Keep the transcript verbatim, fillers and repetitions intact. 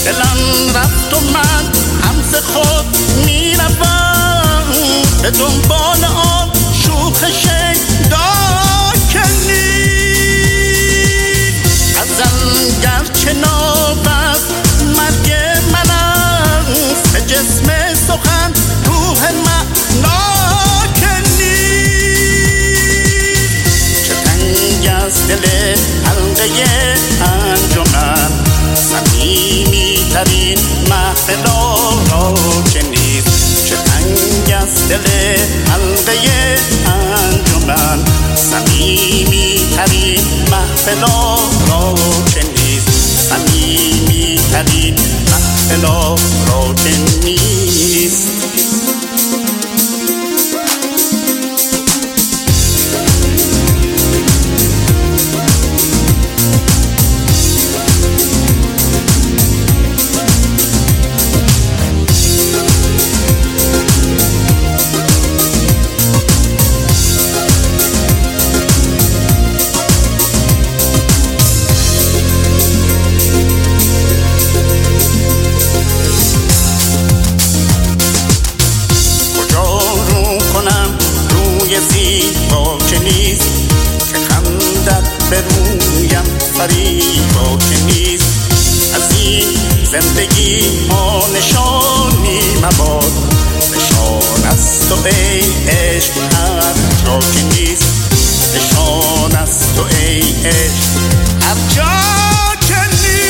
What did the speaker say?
دلم رفت و من همز خود میروم به دنبال آن شوخ شیدا که نیست. غزل گرچه نابست مرگ من است، به جسم سخن روح معنا که نیست. چه تنگ از دل حلقه انجمن، صمیمی ترین محفل را که نیست. چه تنگ از دل حلقه انجمن، صمیمی ترین محفل را که نیست. صمیمی ترین محفل را که نیست. زیبا که نیست که خندت به رویم فریبا که نیست. از این زندگی ما نشانی مباد، نشان از تو ای عشق هر جا که نیست. نشان از تو ای عشق هر جا که نیست.